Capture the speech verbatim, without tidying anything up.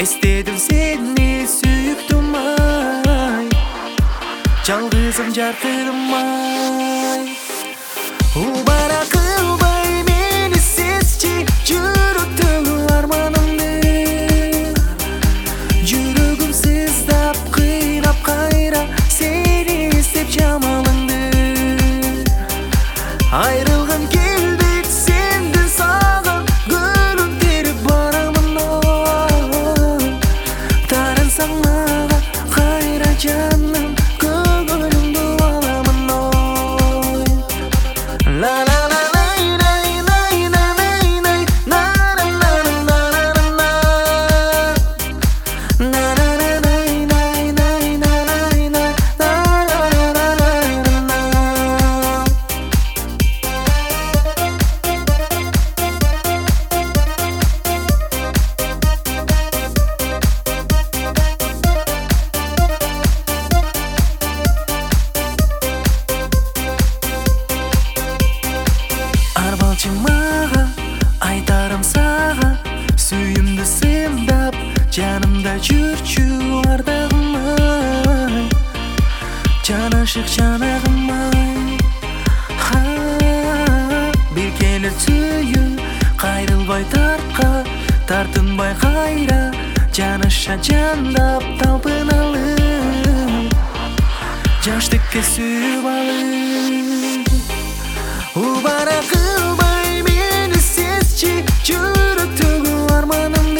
Estedim seni suyuktum ay, жалғызым жарқырмай. Убара қылбай мені сезші, жүректің арманымды. Жүрегім сыздап қинап қайра, сені іздеп жамалыңды. Айрылғым келдік сенден саған, гүлін теріп барамын ой. Тарансаң маған қайра жаным, көңілімді аламын ой. La la la la la la la la la na na na na na na na na Арбалчы маған, айтарым саған, сүйімді сымдап, жанымда жүрчү ардағым ай, жанашық жанағым ай. Бір келер сүйі, қайрылбай тартқа, тартынбай қайра, жанаша жандап талпыналы, жаштыққа сүйіп алып. Убара қылбай мені сезші, жүректегі арманым